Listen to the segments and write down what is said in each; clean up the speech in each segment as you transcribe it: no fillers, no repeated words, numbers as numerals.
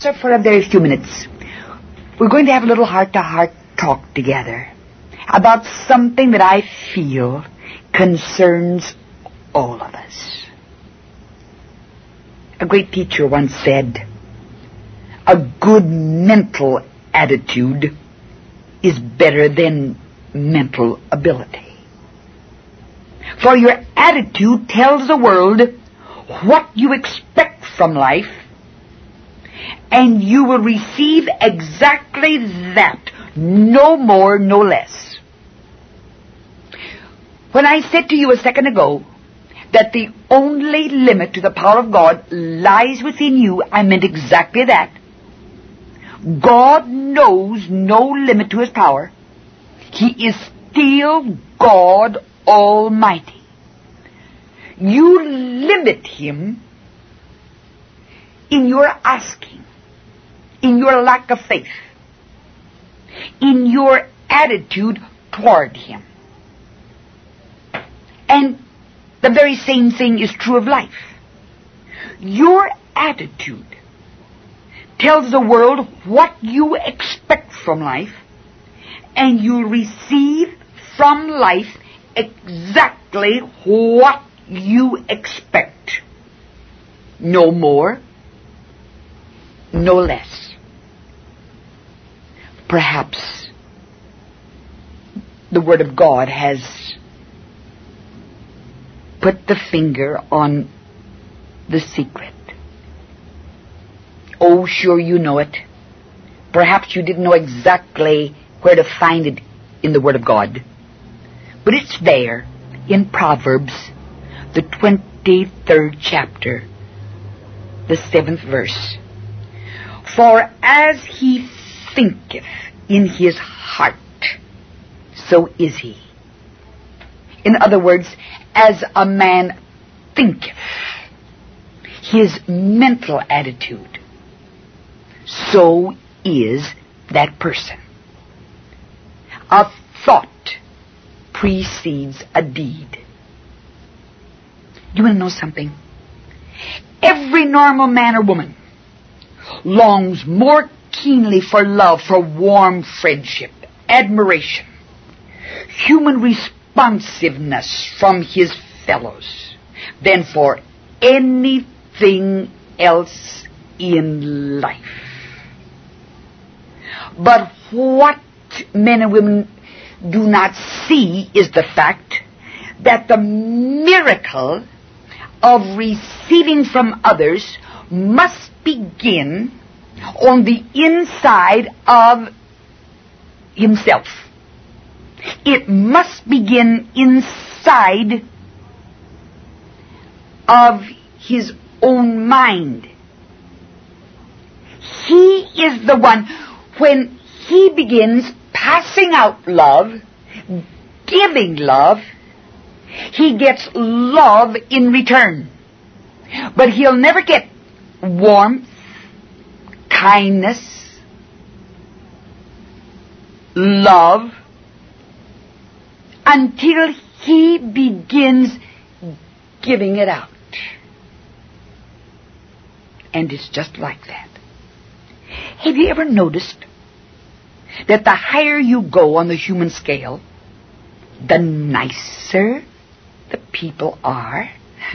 So for a very few minutes, we're going to have a little heart-to-heart talk together about something that I feel concerns all of us. A great teacher once said, a good mental attitude is better than mental ability. For your attitude tells the world what you expect from life, and you will receive exactly that, no more, no less. When I said to you a second ago that the only limit to the power of God lies within you, I meant exactly that. God knows no limit to His power. He is still God Almighty. You limit Him in your asking, in your lack of faith, in your attitude toward Him. And the very same thing is true of life. Your attitude tells the world what you expect from life, and you'll receive from life exactly what you expect. No more, no less. Perhaps the Word of God has put the finger on the secret. Oh, sure you know it. Perhaps you didn't know exactly where to find it in the Word of God. But it's there in Proverbs, the 23rd chapter, the 7th verse. For as he thinketh in his heart, so is he. In other words, as a man thinketh, his mental attitude, so is that person. A thought precedes a deed. You want to know something? Every normal man or woman longs more keenly for love, for warm friendship, admiration, human responsiveness from his fellows than for anything else in life. But what men and women do not see is the fact that the miracle of receiving from others must begin on the inside of himself. It must begin inside of his own mind. He is the one, when he begins passing out love, giving love, he gets love in return. But he'll never get warmth, kindness, love, until he begins giving it out. And it's just like that. Have you ever noticed that the higher you go on the human scale, the nicer the people are?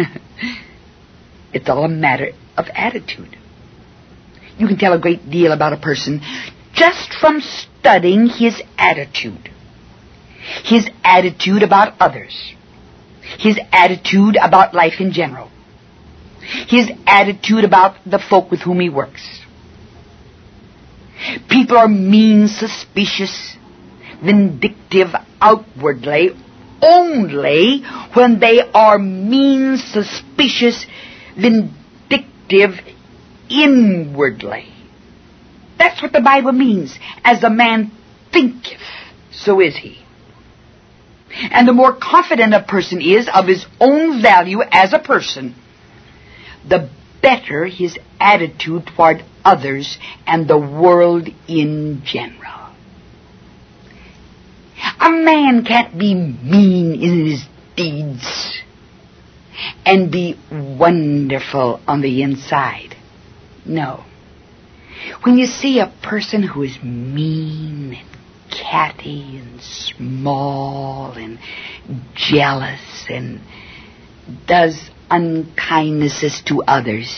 It's all a matter of attitude. You can tell a great deal about a person just from studying his attitude. His attitude about others. His attitude about life in general. His attitude about the folk with whom he works. People are mean, suspicious, vindictive outwardly only when they are mean, suspicious, vindictive inwardly. That's what the Bible means. As a man thinketh, so is he. And the more confident a person is of his own value as a person, the better his attitude toward others and the world in general. A man can't be mean in his deeds and be wonderful on the inside. No. When you see a person who is mean and catty and small and jealous and does unkindnesses to others,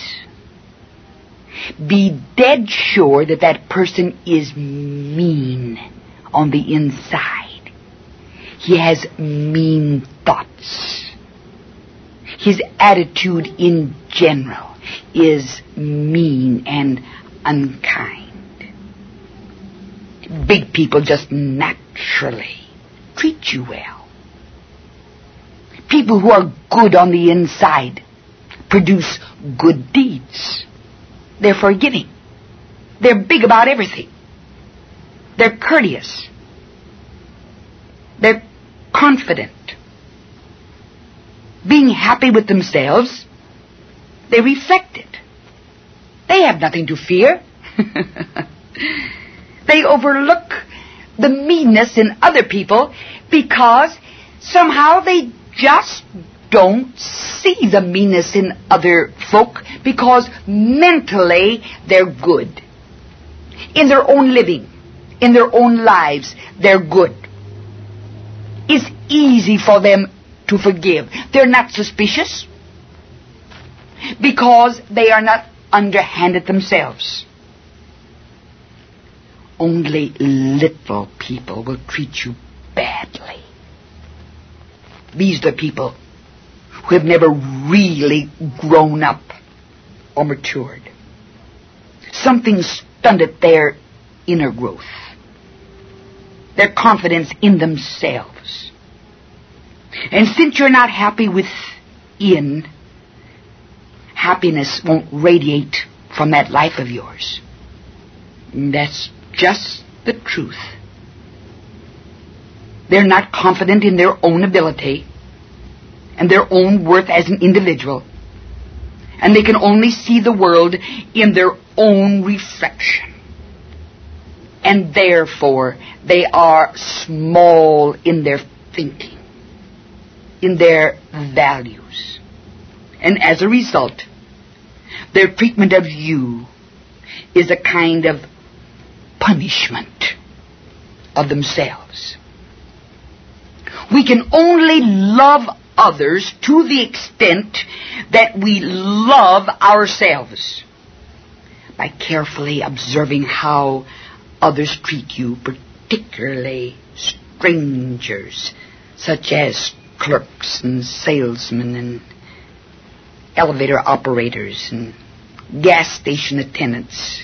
be dead sure that that person is mean on the inside. He has mean thoughts. His attitude in general is mean and unkind. Big people just naturally treat you well. People who are good on the inside produce good deeds. They're forgiving. They're big about everything. They're courteous. They're confident. Being happy with themselves, they reflect it. They have nothing to fear. They overlook the meanness in other people because somehow they just don't see the meanness in other folk because mentally they're good. In their own living, in their own lives, they're good. It's easy for them to forgive. They're not suspicious because they are not underhanded themselves. Only little people will treat you badly. These are the people who have never really grown up or matured. Something stunted their inner growth, their confidence in themselves. And since you're not happy within, happiness won't radiate from that life of yours. That's just the truth. They're not confident in their own ability and their own worth as an individual. And they can only see the world in their own reflection. And therefore, they are small in their thinking, in their values. And as a result, their treatment of you is a kind of punishment of themselves. We can only love others to the extent that we love ourselves, by carefully observing how others treat you, particularly strangers, such as clerks and salesmen and elevator operators and gas station attendants.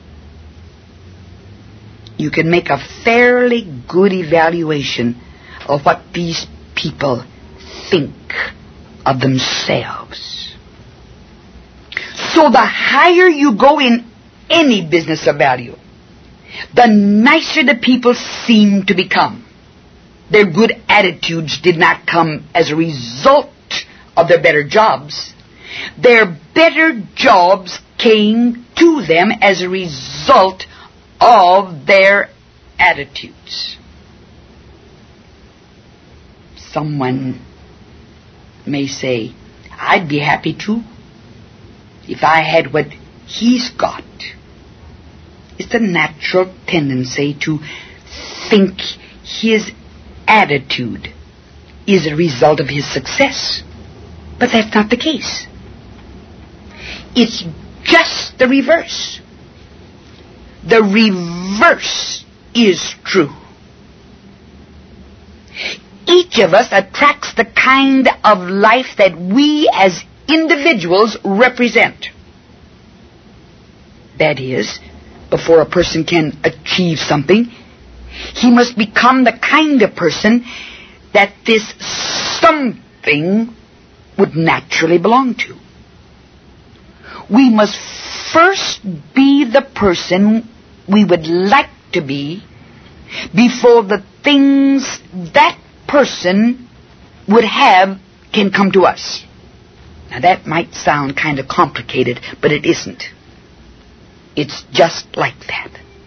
You can make a fairly good evaluation of what these people think of themselves. So the higher you go in any business of value, the nicer the people seem to become. Their good attitudes did not come as a result of their better jobs. Their better jobs came to them as a result of their attitudes. Someone may say, I'd be happy too if I had what he's got. It's a natural tendency to think his attitude is a result of his success. But that's not the case. It's just the reverse. The reverse is true. Each of us attracts the kind of life that we as individuals represent. That is, before a person can achieve something, he must become the kind of person that this something would naturally belong to. We must first be the person we would like to be before the things that person would have can come to us. Now that might sound kind of complicated, but it isn't. It's just like that.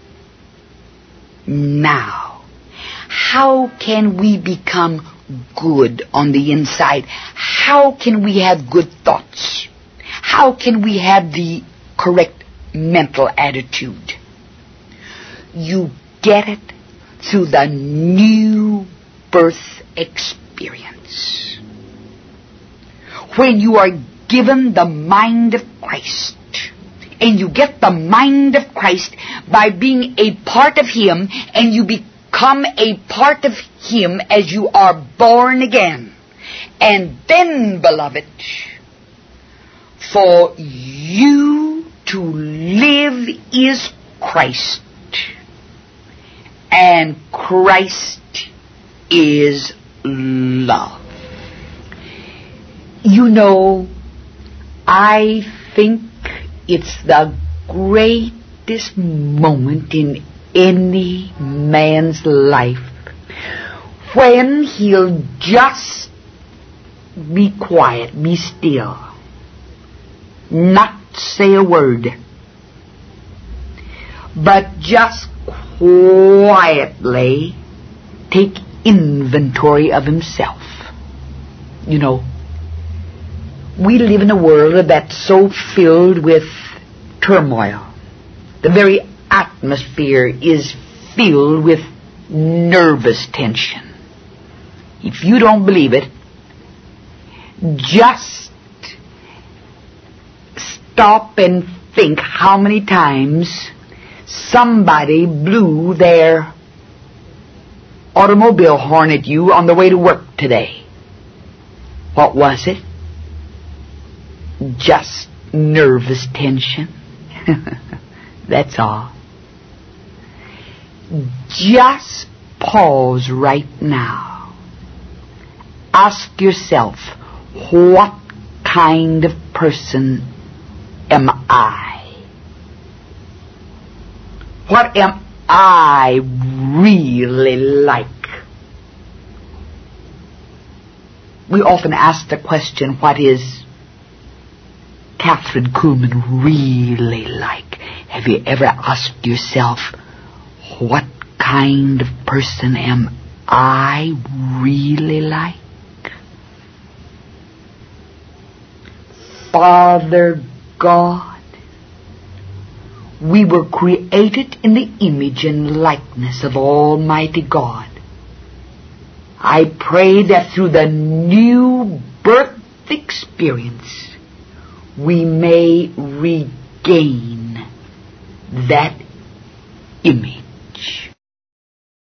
Now, how can we become good on the inside? How can we have good thoughts? How can we have the correct mental attitude. You get it through the new birth experience. When you are given the mind of Christ, and you get the mind of Christ by being a part of Him, and you become a part of Him as you are born again. And then, beloved, for you to live is Christ, and Christ is love. You know, I think it's the greatest moment in any man's life when he'll just be quiet, be still, not say a word, but just quietly take inventory of himself. You know, we live in a world that's so filled with turmoil. The very atmosphere is filled with nervous tension. If you don't believe it, just stop and think how many times somebody blew their automobile horn at you on the way to work today. What was it? Just nervous tension. That's all. Just pause right now. Ask yourself, what kind of person am I? What am I really like? We often ask the question, what is Kathryn Kuhlman really like? Have you ever asked yourself, what kind of person am I really like? Father God, we were created in the image and likeness of Almighty God. I pray that through the new birth experience, we may regain that image.